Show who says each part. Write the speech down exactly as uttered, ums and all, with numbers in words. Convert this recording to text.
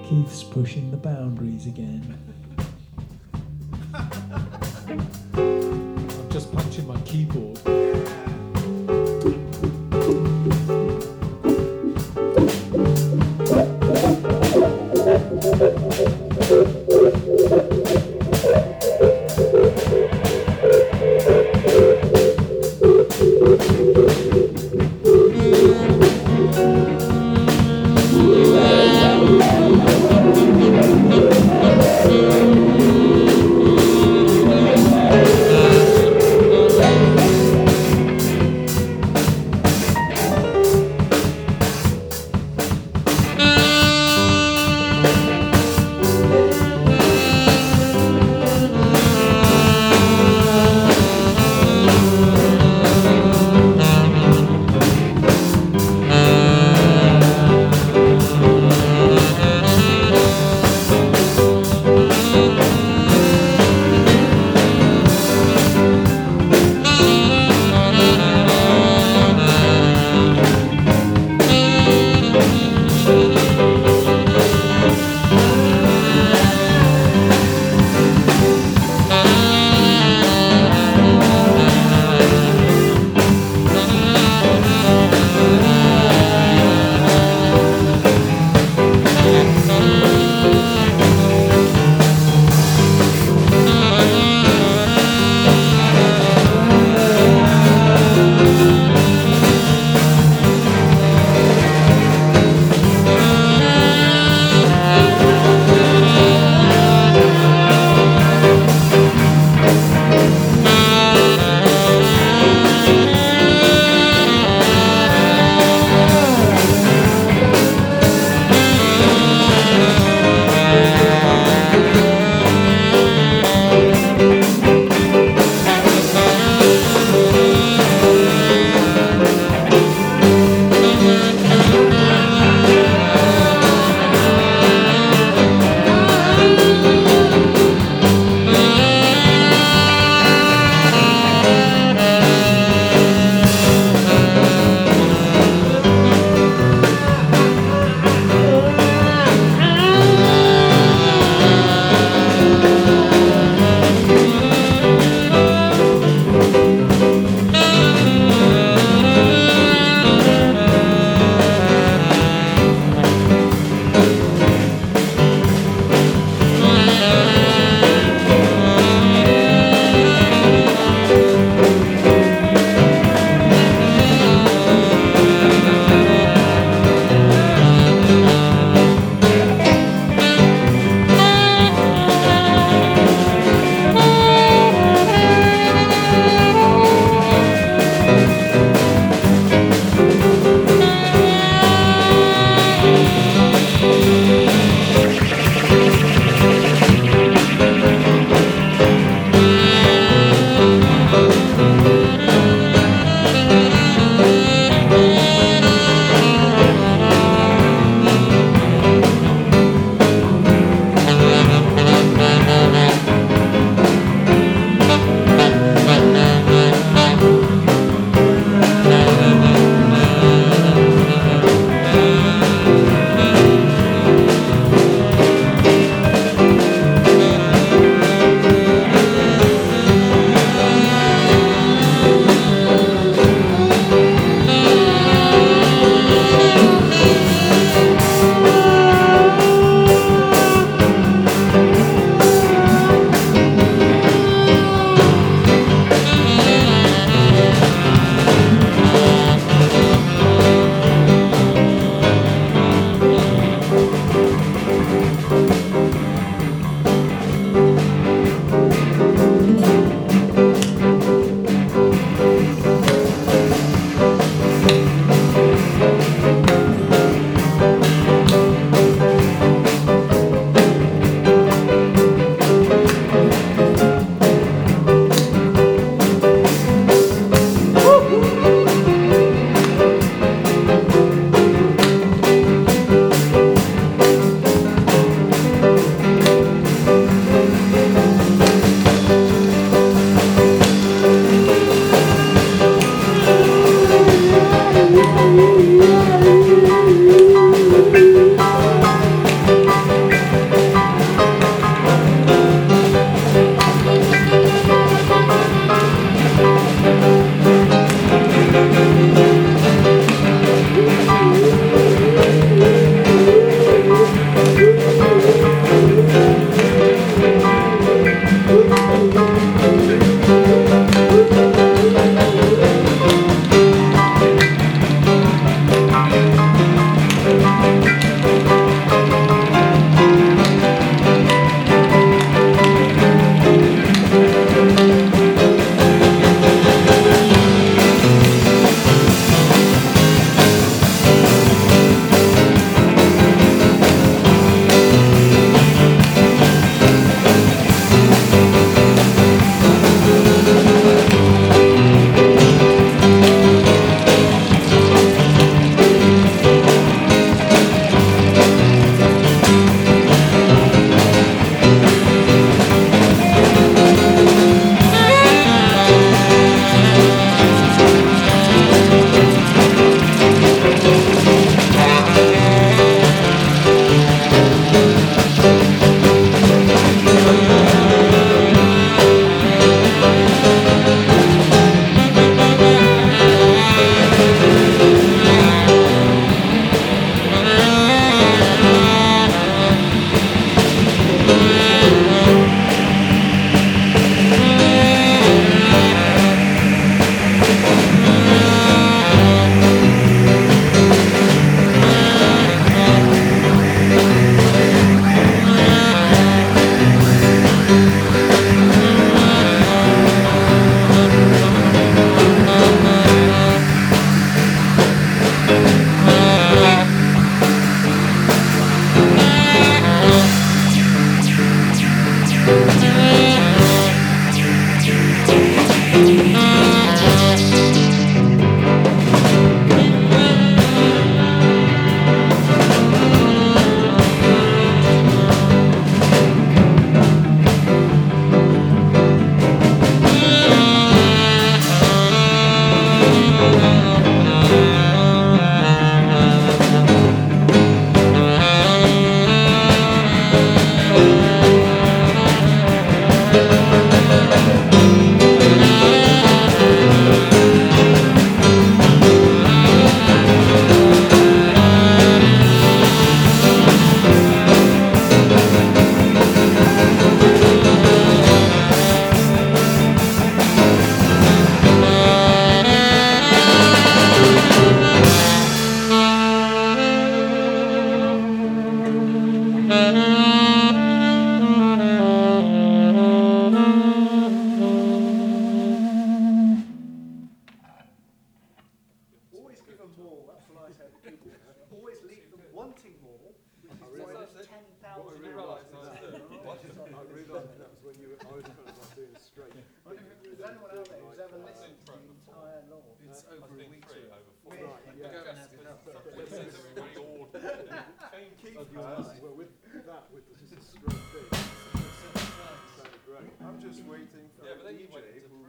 Speaker 1: Keith's pushing the boundaries again.
Speaker 2: I'm just punching my keyboard. Always give them more, that's what I say to people. Always leave them wanting more, which is why there's ten thousand hours.
Speaker 3: I realised that was when you were, I was kind of like doing a straight.
Speaker 2: Is anyone out there who's ever listened to the entire law?
Speaker 4: It's over a week to over four.
Speaker 2: Right,
Speaker 3: yeah.
Speaker 4: Very ordinary.
Speaker 3: Keep well, with that, with the, just a straight thing, sounded great.
Speaker 5: I'm just waiting for
Speaker 4: Yeah, but
Speaker 5: a
Speaker 4: then you
Speaker 5: D J
Speaker 4: went
Speaker 5: who